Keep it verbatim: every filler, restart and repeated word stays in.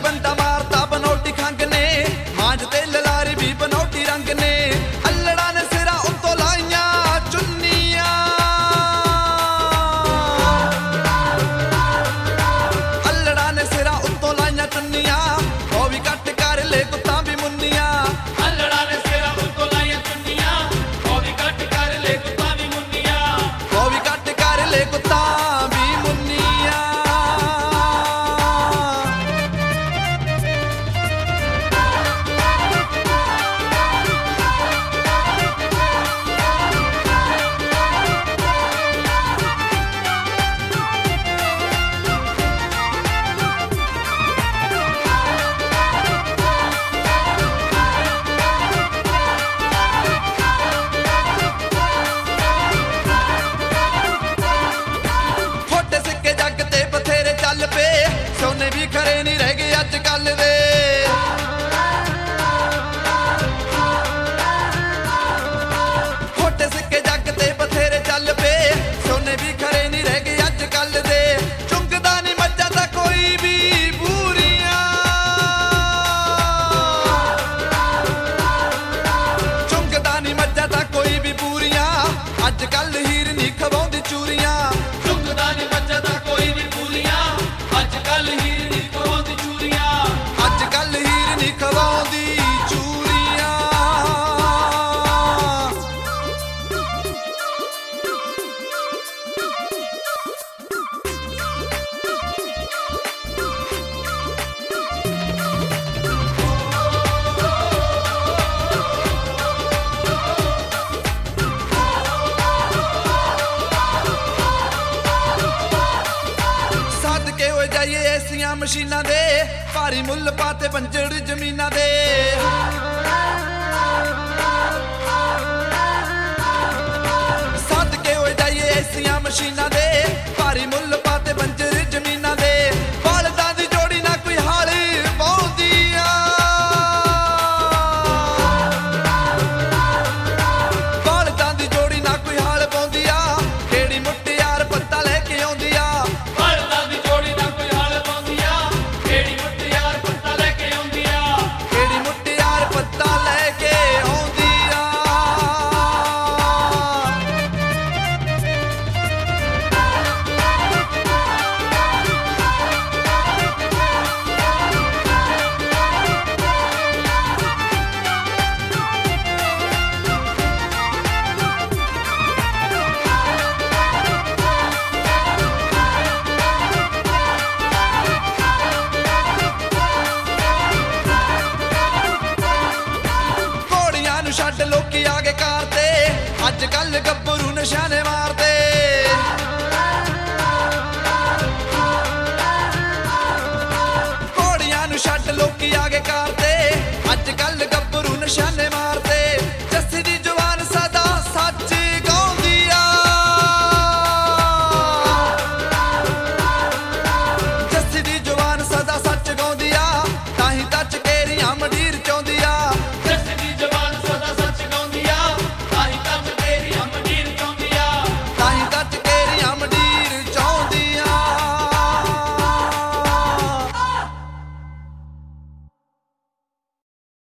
ਬੰਦਾ ਮਾਰਦਾ ਬਨੌਟੀ ਖੰਗ ਨੇ, ਮਾਂਜ ਤੇ ਲਲਾਰੀ ਵੀ ਬਨੌਟੀ ਰੰਗ ਨੇ। ਅੱਲੜਾਂ ਨੇ ਸਿਰਾਂ ਉੱਤੋਂ ਲਾਈਆਂ ਚੁੰਨੀਆਂ, ਅੱਲੜਾਂ ਨੇ ਸਿਰਾਂ ਉੱਤੋਂ ਲਾਈਆਂ ਚੁੰਨੀਆਂ, ਉਹ ਵੀ ਕੱਟ ਕਰ ਲੈ ਕੁੱਤਾਂ ਵੀ ਮੁੰਨੀਆਂ। ਅੱਲੜਾਂ ਨੇ ਸਿਰਾਂ ਉੱਤੋਂ ਲਾਈਆਂ ਚੁੰਨੀਆਂ, ਉਹ ਵੀ ਕੱਟ ਕਰ ਲੈ ਕੁੱਤਾਂ ਵੀ ਮੁੰਨੀਆਂ, ਉਹ ਵੀ ਕੱਟ ਕਰ ਲੈ ਕੁੱਤਾਂ ਵੀ ਮੁੰਨੀਆਂ। ਖੋਟੇ ਸਿੱਕੇ ਜੱਗ ਤੇ ਬਥੇਰੇ ਚੱਲ ਪਏ, ਸੋਨੇ ਵੀ ਖਰੇ ਨਹੀਂ ਰਹਿ ਗਏ ਅੱਜ ਕੱਲ ਦੇ। ਖੋਟੇ ਸਿੱਕੇ ਜੱਗ ਤੇ ਬਥੇਰੇ ਚੱਲ ਪਏ, ਸੋਨੇ ਵੀ ਖਰੇ ਨਹੀਂ ਰਹਿ ਗਏ ਅੱਜ ਕੱਲ ਦੇ। ਚੁੰਗਦਾ ਨਹੀਂ ਮੱਝਾਂ ਤਾਂ ਕੋਈ ਵੀ ਬੂਰੀਆਂ, ਚੁੰਗਦਾ ਨਹੀਂ ਮੱਝਾਂ ਤਾਂ ਕੋਈ ਵੀ ਬੂਰੀਆਂ, ਅੱਜ ਕੱਲ ਹੀਰ ਨਹੀਂ ਖਵਾਉਂਦੀ ਚੂਰੀਆਂ। ਚੁੰਗਦਾ ਨੀ ਮੱਝਾਂ ਤਾਂ ਕੋਈ ਵੀ ਪੂਰੀਆਂ, ਅੱਜ ਕੱਲ ਹੀਰ ਨੀ ਖਵਾਉਂਦੀ ਚੂਰੀਆਂ, ਅੱਜ ਕੱਲ ਹੀਰ ਨਹੀਂ ਖਵਾਉਂਦੀ ਚੂਰੀਆਂ। ਸਦਕੇ ਹੋ ਜਾਈਏ ਐਸੀਆਂ ਮਸ਼ੀਨਾਂ ਦੇ, ਭਾਰੀ ਮੁੱਲ ਪਾਤੇ ਬੰਜੜ ਜ਼ਮੀਨਾਂ ਦੇ। ਸਦਕੇ ਹੋ ਜਾਈਏ ਐਸੀਆਂ ਮਸ਼ੀਨਾਂ ਦੇ, ਭਾਰੀ ਮੁੱਲ ਪਾਤੇ ਬੰਜੜ ਜ਼ਮੀਨਾਂ ਦੇ। ਬਲਦਾਂ ਦੀ ਜੋੜੀ ਨਾ ਕੋਈ ਹਾਲ ਪਾਉਂਦੀ ਆ, ਬਲਦਾਂ ਦੀ ਜੋੜੀ ਨਾ ਕੋਈ ਹਾਲ ਪਾਉਂਦੀ ਆ, ਕਿਹੜੀ ਮੁਟਿਆਰ ਪੱਤਾ ਲੈ ਕੇ ਆਉਂਦੀ ਆ। ਬਲਦਾਂ ਦੀ ਜੋੜੀ ਨਾ ਕੋਈ ਹਾਲ ਪਾਉਂਦੀ ਆ, ਕਿਹੜੀ ਮੁਟਿਆਰ ਪੱਤਾ ਲੈ ਕੇ ਆਉਂਦੀ ਆ, ਕਿਹੜੀ ਮੁਟਿਆਰ ਪੱਤਾ ਲੈ ਕੇ ਆਉਂਦੀ ਆ। ਘੋੜੀਆਂ ਨੂੰ ਛੱਡ ਲੋਕੀ ਆ ਗਏ ਕਾਰ ਤੇ, ਅੱਜ ਕੱਲ ਗੱਭਰੂ ਨਿਸ਼ਾਨੇ ਮਾਰਦੇ। ਘੋੜੀਆਂ ਨੂੰ ਛੱਡ ਲੋਕੀ ਆ ਗਏ ਕਾਰ ਤੇ, ਅੱਜ ਕੱਲ ਗੱਭਰੂ ਨਿਸ਼ਾਨੇ